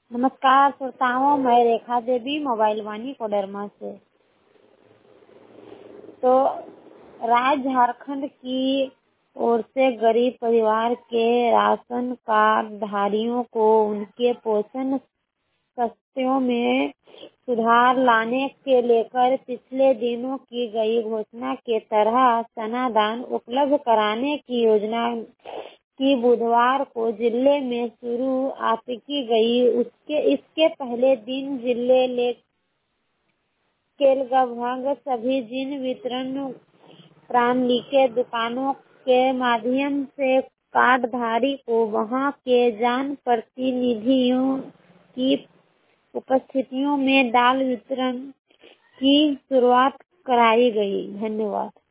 नमस्कार श्रोताओं, मैं रेखा देवी मोबाइल वाणी कोडरमा से। तो राज्य झारखंड की ओर से गरीब परिवार के राशन कार्ड धारियों को उनके पोषण शस्यों में सुधार लाने के लेकर पिछले दिनों की गई घोषणा के तरह चना दान उपलब्ध कराने की योजना की बुधवार को जिले में शुरुआत की गई। इसके पहले दिन जिले के लगभग सभी जिन वितरण प्रणाली के दुकानों के माध्यम से कार्डधारी को वहां के जन प्रतिनिधियों की उपस्थितियों में दाल वितरण की शुरुआत कराई गई। धन्यवाद।